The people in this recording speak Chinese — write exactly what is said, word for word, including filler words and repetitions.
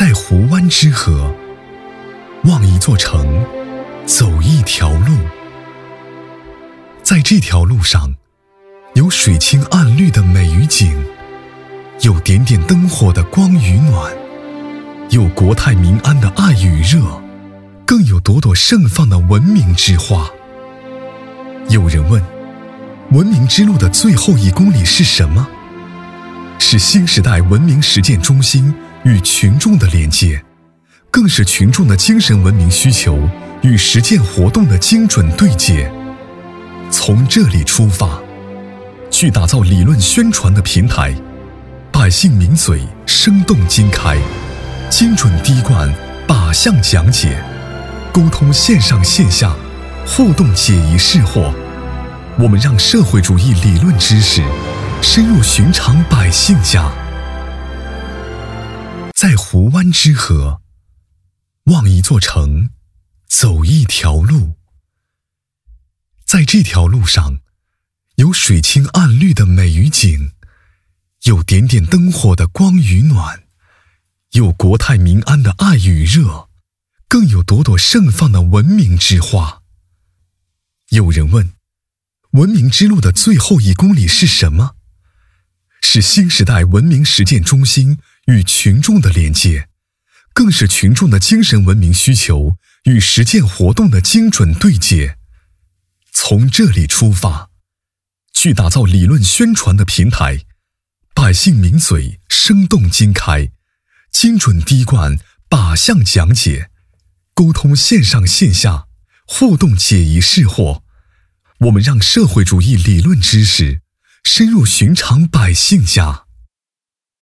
在湖湾之河，望一座城，走一条路。在这条路上，有水清岸绿的美与景，有点点灯火的光与暖，有国泰民安的爱与热，更有朵朵盛放的文明之花。有人问，文明之路的最后一公里是什么？是新时代文明实践中心与群众的连接，更是群众的精神文明需求与实践活动的精准对接。从这里出发，去打造理论宣传的平台，百姓名嘴，生动经开，精准滴灌，靶向讲解，沟通线上线下，互动解疑释惑。我们让社会主义理论知识深入寻常百姓家。在湖湾之河，望一座城，走一条路。在这条路上，有水清岸绿的美与景，有点点灯火的光与暖，有国泰民安的爱与热，更有朵朵盛放的文明之花。有人问，文明之路的最后一公里是什么？是新时代文明实践中心与群众的连接，更是群众的精神文明需求与实践活动的精准对接。从这里出发，去打造理论宣传的平台，百姓名嘴，生动经开，精准滴灌，靶向讲解，沟通线上线下，互动解疑释惑。我们让社会主义理论知识深入寻常百姓家。